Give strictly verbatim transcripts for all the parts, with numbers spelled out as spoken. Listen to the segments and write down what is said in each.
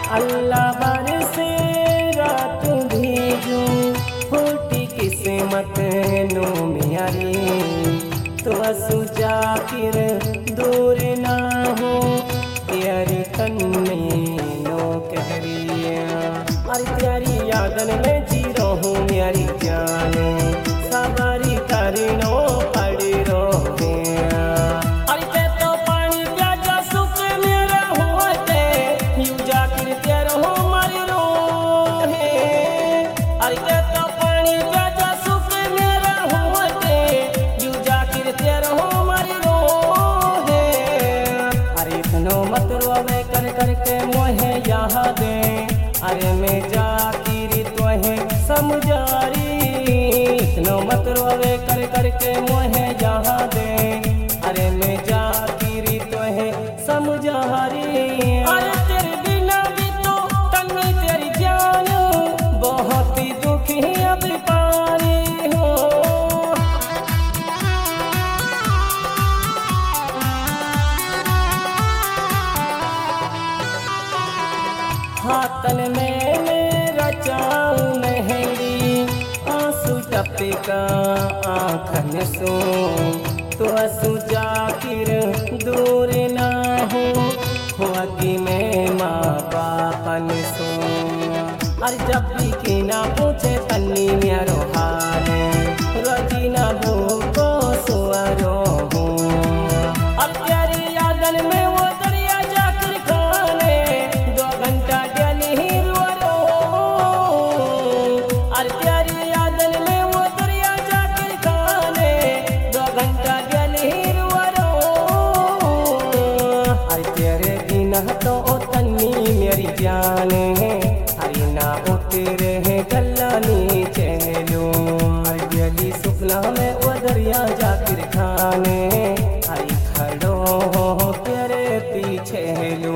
अल्लाह बरसे रात भीजू फूटी किस्मत नो म्यारी तो असु जाकिर दूर ना हो तेरी कन्ने नो कहरिया। अरे तेरी यादन में जी रहूं मेरी जाने सवारी करिनो पड़ी रोहे। अरे ते तो पानी प्याजा सुख मेरा होते यू जाकिर तेरा हो मारी रोहे। अरे ते तो पानी प्याजा सुख मेरा होते यू जाकिर तेरा हो मारी रोहे। अरे इतनो मत रोवे कर करके मोहे यहाँ दे अरे मैं जाकिर तोहे समझारी। इतनो मत रोवे कर करके मोहे यहाँ दे अरे मैं जाकिर तोहे समझारी। अरे तेरे बिना भी तो तन्नी तेरी जान बहुत ही दुखी अब पारी हो। हाथन में मेरा चाऊ मेहंदी आंसू टपका आँखन सो तो असु जाकिर दूर ना हो हुआ कि मैं माँ बापन सो। अरे जब भी की ना पूछे तन्नी मेरो हाल रोजी ना भूखो सुअरो हूँ। अब तेरी यादन में वो दरिया जाकर खाने दो घंटा डली रो। अरे तेरी यादन में वो दरिया जाकर खाने दो घंटा डली रो। अरे तेरे बिना तो ओ तन्नी मेरी जाने अरे ना उतरे हैं गल्लानी चहलो। अरे डली सुपना में वो दरिया जाकर खाने अरे खड़ो हो तेरे पीछे लो।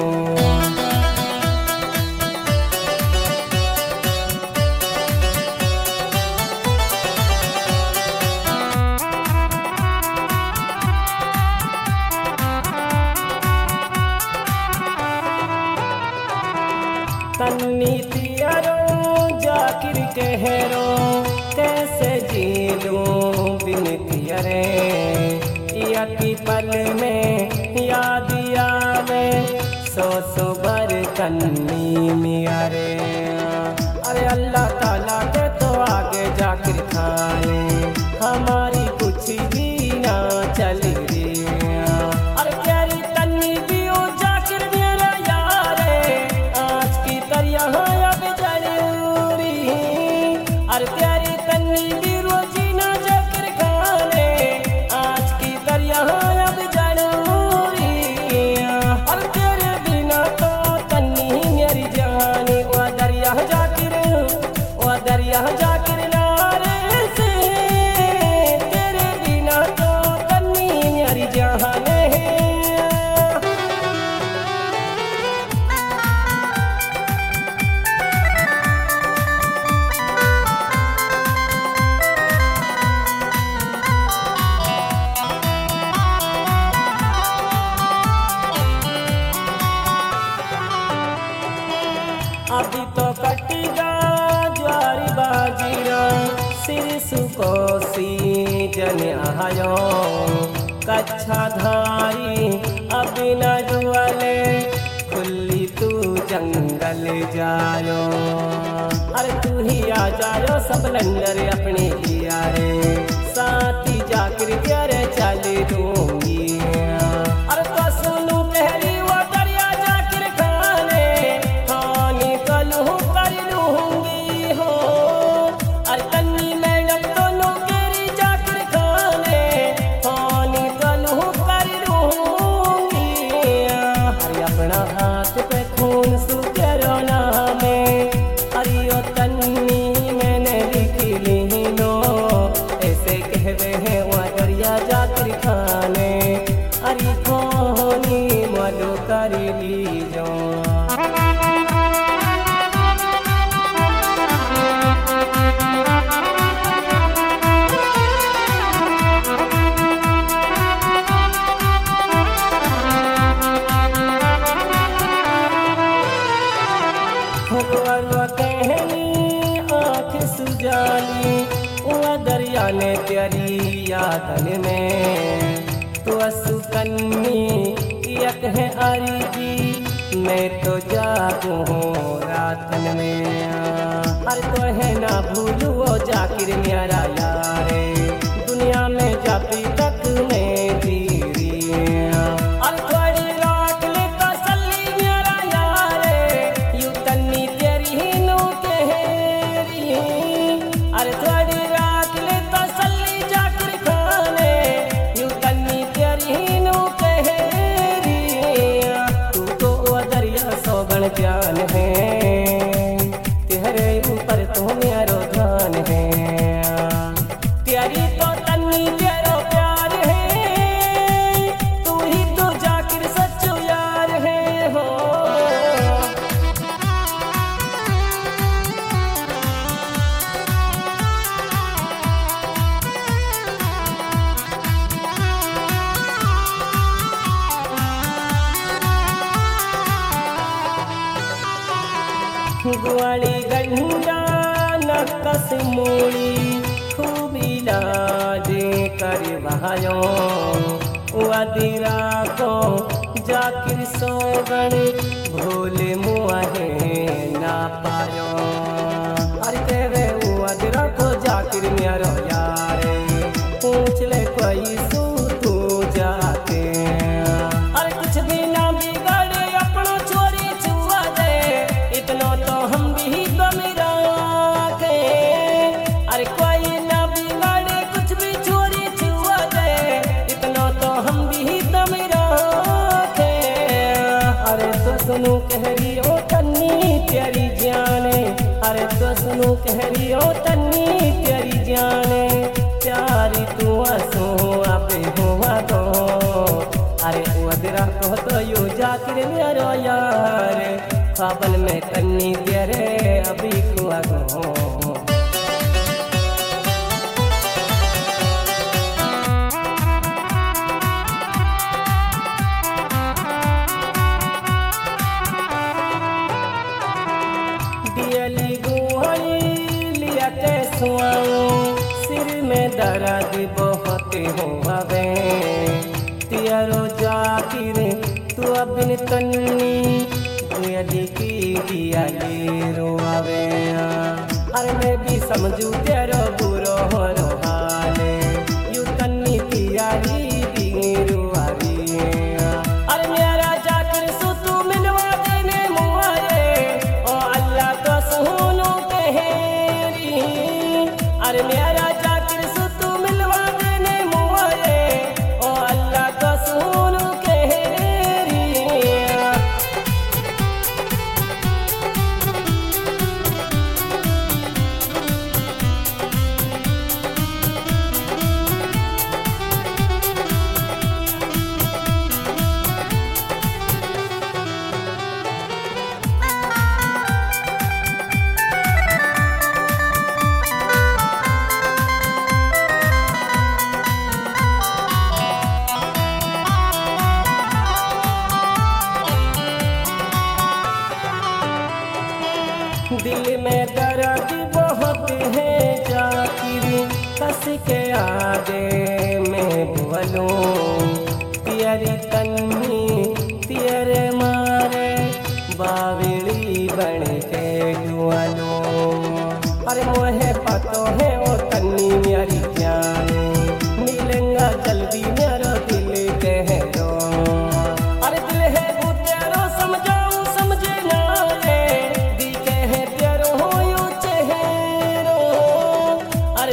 तन्नी तियारो जाकिर कहरो कैसे जी लूं बिन तियरे। यकी पल में याद आवे सो सो बर तन्नी मियारे। अरे अल्लाह ताला के तो आगे जाकिर खाने हमारी कुछ भी ना चल रही। अरे प्यारी तन्नी भी ओ जाकिर मेरा यार आज की तरह अब जरूरी। अरे प्यारी तन्नी भी रोजी ना जाकिर खाने आज की तरह अब जरूरी। अरे तेरे बिना तो तन्नी मेरी जानी ओ दरिया जाकिर ओ दरिया जाकिर नारे से तेरे बिना तो तन्नी मेरी जान है। अभी तो कटिगा ज्वारी बाजीरा सिर सुकोसी जन आयो। कच्छा धारी अभी न जुआले खुली तू जंगल जायो। अरे तू ही आ जायो सब लंगर अपने यारे साथी जाकर प्यारे चल दूंगी। अरे तो सुनू पहली वो दरिया जाकर खाने खाने कलू कर लूंगी हो। अरे तन्नी मैडम दोनों केरी जाकर खाने खाने कलू कर लूंगी। अरे अपना हाथ पे खून सुखेरो नामे अरे ओ तन्नी मैंने लिख ली नो ऐसे कहवे हैं वो दरिया जाकर खाने। रुआ रुआ कहनी आँख सुजाली वो दरिया ने तेरी यादन में तो असुकन्नी यक है अर्जी मैं तो जागू हूँ रातन में। अरे तो है ना भूलू वो जाकिर मेरा यारे दुनिया में जाती तक में जीरी। अरे थोड़ी रात ले तसल्ली मेरा यारे यू तन्नी तेरी ही नो कहरी। अरे थोड़ी रात ले तसल्ली जाकिर खाने यू तन्नी तेरी ही नो कहरी। तू तो वो दरिया सोगन जान है तेरे ऊपर तो मेरो ध्यान है। तेरी तो तन्नी तेरो प्यार है तू ही तो जाकिर सच्चो यार है हो। ग्वाली गंडा नकस मूड़ी खूबी लाजे कर बहायो वदिरा को जाकिर सोगण भोले मुआहे ना पायो। अरे तेरे वदिरा को जाकिर मेरो यारे पूछ ले कोई सू तू जाते। अरे कुछ भी ना बिगाड़े अपनो चोरी छुआ दे इतना तो हम भी गमीरा के। अरे कोई ना बिगाड़े कुछ भी चोरी छुआ दे इतना तो हम भी गमीरा के। अरे तो सुनो कहरी ओ तन्नी तेरी जाने अरे तो सुनो कहरी ओ तन्नी तेरी जाने प्यारी तू आसो आपे हुआ तो। अरे वदरा को तो यू जाकिर मेरो यार ख्वाबन में तन्नी तेरे अभी खुआ गो। दियली गुहरी लिया के सुआऊं सिर में दर्द बहुत होवे तियारो जाकिर तू अबिन तन्नी दियली की दियली रोआवे। अरे मैं भी समझू तेरो बुरो हो रो हाले यू तन्नी तियारी भी रोआवी। अरे मेरा जाकिर सु तू मिलवा देने मुआरे ओ अल्लाह तो सुनो कहरी। अरे मेरा जाकिर सु तू मिलवा देने मुआरे ओ अल्लाह तो सुनो कहरी। दिल में दर्द बहुत है जाकिर कस के आगे मैं बोलूं तेरी तन्नी तेरे मारे बावली बन के डुआलो। अरे मोहे पतो है